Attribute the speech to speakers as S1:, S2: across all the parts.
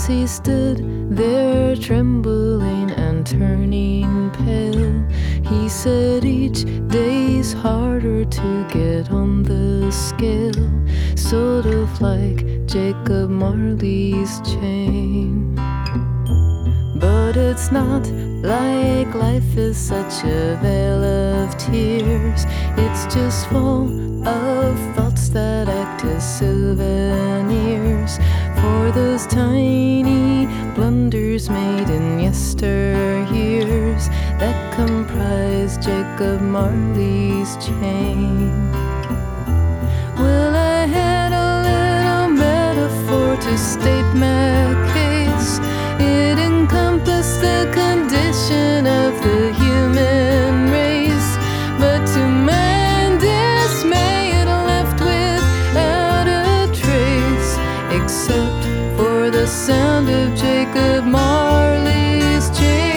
S1: As he stood there trembling and turning pale, he said each day's harder to get on the scale, sort of like Jacob Marley's chain. But it's not like life is such a vale of tears. It's just full of thoughts that act as souvenirs for those tiny blunders made in yesteryears that comprise Jacob Marley's chain. Well, I had a little metaphor to state my case. It encompassed the condition of the human race, but to my dismay it left without a trace, except for the sound of Jacob Marley's chain.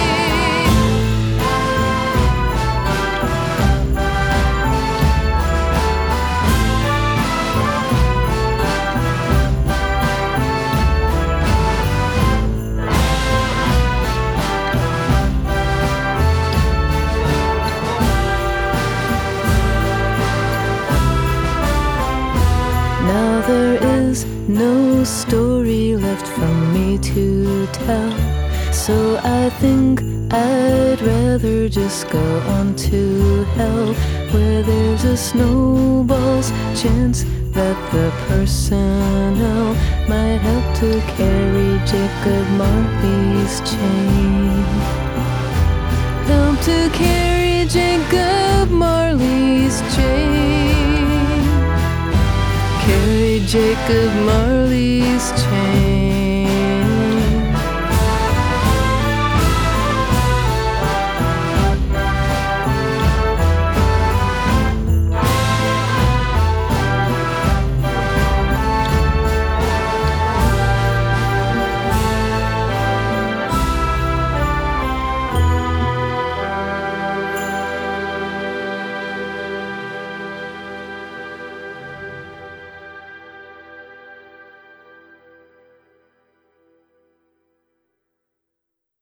S1: Now there is no story left for me to tell, so I think I'd rather just go on to hell, where there's a snowball's chance that the personnel might help to carry Jacob Marley's chain. Help to carry Jacob Marley's chain. Carry Jacob Marley's chain.